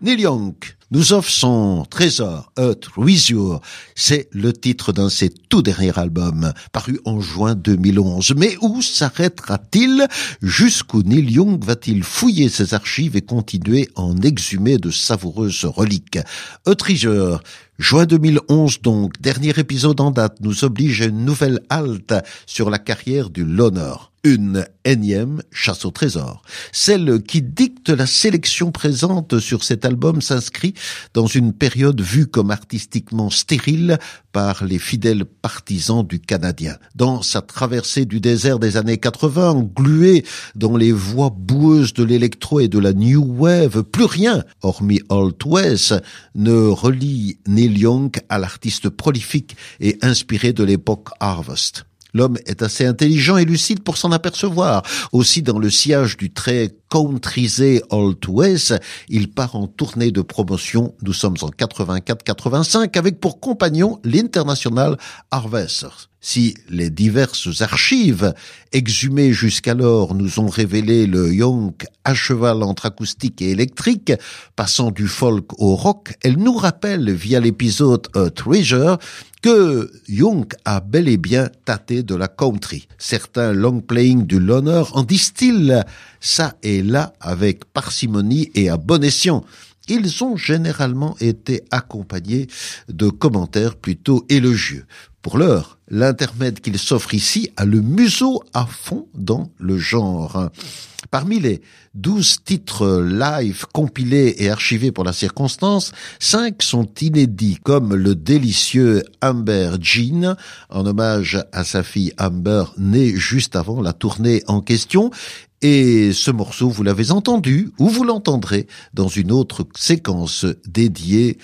Neil Young nous offre son trésor, Earth With You. C'est le titre d'un de ses tout derniers albums, paru en juin 2011. Mais où s'arrêtera-t-il? Jusqu'où Neil Young va-t-il fouiller ses archives et continuer à en exhumer de savoureuses reliques? A Treasure, juin 2011 donc, dernier épisode en date, nous oblige à une nouvelle halte sur la carrière du Loner. Une énième chasse au trésor. Celle qui dicte la sélection présente sur cet album s'inscrit dans une période vue comme artistiquement stérile par les fidèles partisans du Canadien. Dans sa traversée du désert des années 80, engluée dans les voies boueuses de l'électro et de la new wave, plus rien, hormis Old West, ne relie Neil Young à l'artiste prolifique et inspiré de l'époque Harvest. L'homme est assez intelligent et lucide pour s'en apercevoir. Aussi, dans le sillage du très countrysé Old West, il part en tournée de promotion. Nous sommes en 84-85 avec pour compagnon l'International Harvesters. Si les diverses archives exhumées jusqu'alors nous ont révélé le Young à cheval entre acoustique et électrique, passant du folk au rock, elles nous rappellent via l'épisode A Treasure que Young a bel et bien tâté de la country. Certains long playing du Loner en distillent ça et là avec parcimonie et à bon escient. Ils ont généralement été accompagnés de commentaires plutôt élogieux. Pour l'heure, l'intermède qu'il s'offre ici a le museau à fond dans le genre. Parmi les 12 titres live compilés et archivés pour la circonstance, 5 sont inédits, comme le délicieux Amber Jean, en hommage à sa fille Amber, née juste avant la tournée en question. Et ce morceau, vous l'avez entendu, ou vous l'entendrez dans une autre séquence dédiée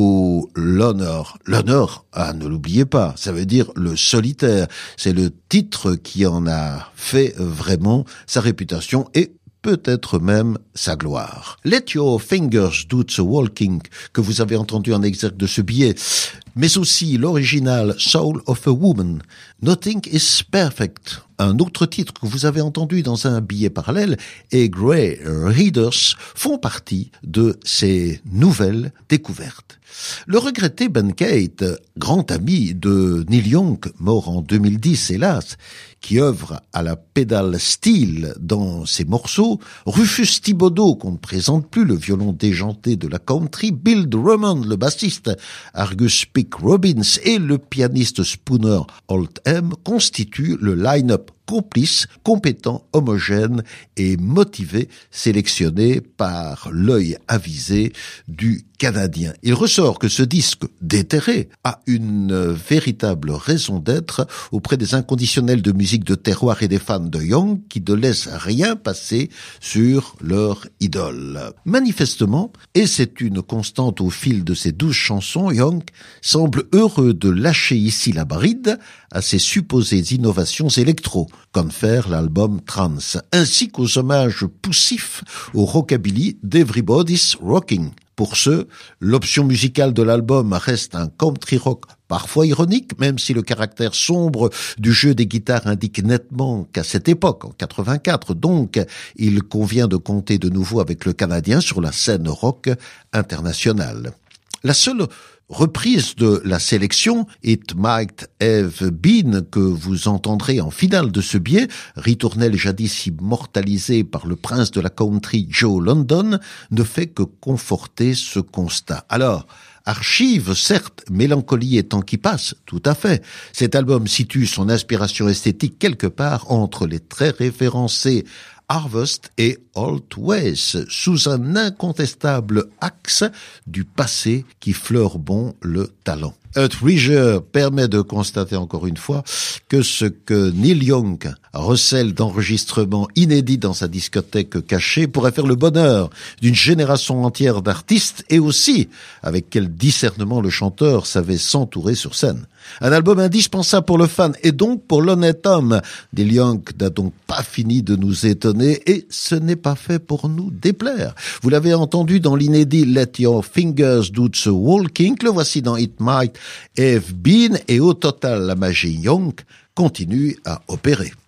au Loner. Loner, ne l'oubliez pas, ça veut dire le solitaire. C'est le titre qui en a fait vraiment sa réputation et peut-être même sa gloire. Let Your Fingers Do the Walking, que vous avez entendu en exergue de ce billet, mais aussi l'original Soul of a Woman, Nothing is Perfect, un autre titre que vous avez entendu dans un billet parallèle, et Grey Readers font partie de ces nouvelles découvertes. Le regretté Ben Kate, grand ami de Neil Young, mort en 2010 hélas, qui œuvre à la pédale steel dans ses morceaux, Rufus Thibodeau, qu'on ne présente plus, le violon déjanté de la country, Bill Drummond, le bassiste, Argus Pick Robbins et le pianiste Spooner Holt M constituent le line-up complice, compétent, homogène et motivé, sélectionné par l'œil avisé du Canadien. Il ressort que ce disque déterré a une véritable raison d'être auprès des inconditionnels de musique de terroir et des fans de Young qui ne laissent rien passer sur leur idole. Manifestement, et c'est une constante au fil de ces 12 chansons, Young semble heureux de lâcher ici la bride à ses supposées innovations électro, comme faire l'album Trans, ainsi qu'aux hommages poussifs au rockabilly d'Everybody's Rocking. Pour ceux, l'option musicale de l'album reste un country rock parfois ironique, même si le caractère sombre du jeu des guitares indique nettement qu'à cette époque, en 84, donc, il convient de compter de nouveau avec le Canadien sur la scène rock internationale. La seule reprise de la sélection, It Might Have Been, que vous entendrez en finale de ce billet, ritournelle jadis immortalisée par le prince de la country Joe London, ne fait que conforter ce constat. Alors, archive, certes, mélancolie et temps qui passe, tout à fait. Cet album situe son inspiration esthétique quelque part entre les très référencés Harvest et Old West, sous un incontestable axe du passé qui fleure bon le talent. A Treasure permet de constater encore une fois que ce que Neil Young recèle d'enregistrements inédits dans sa discothèque cachée pourrait faire le bonheur d'une génération entière d'artistes et aussi avec quel discernement le chanteur savait s'entourer sur scène. Un album indispensable pour le fan et donc pour l'honnête homme. Neil Young n'a donc pas fini de nous étonner et ce n'est pas fait pour nous déplaire. Vous l'avez entendu dans l'inédit Let Your Fingers Do the Walking, le voici dans It Might Have Been et au total la magie Young continue à opérer.